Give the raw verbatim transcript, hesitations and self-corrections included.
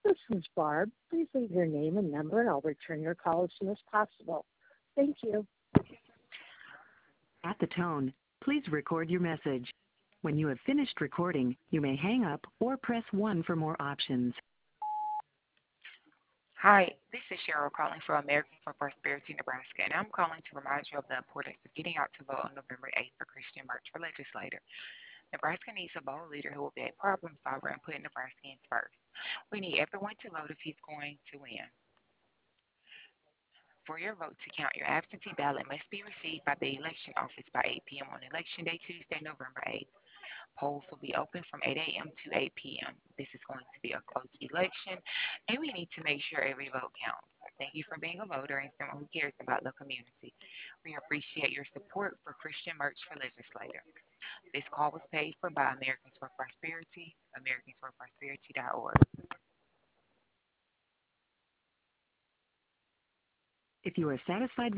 This is Barb. Please leave your name and number, and I'll return your call as soon as possible. Thank you. At the tone, please record your message. When you have finished recording, you may hang up or press one for more options. Hi, this is Cheryl calling from Americans for Prosperity, Nebraska, and I'm calling to remind you of the importance of getting out to vote on November eighth for Christian March for legislator. Nebraska needs a bold leader who will be a problem solver and put Nebraskans first. We need everyone to vote if he's going to win. For your vote to count, your absentee ballot must be received by the election office by eight p.m. on Election Day, Tuesday, November eighth. Polls will be open from eight a.m. to eight p.m. This is going to be a close election, and we need to make sure every vote counts. Thank you for being a voter and someone who cares about the community. We appreciate your support for Christian Merch for Legislator. This call was paid for by Americans for Prosperity, americans for prosperity dot org. If you are satisfied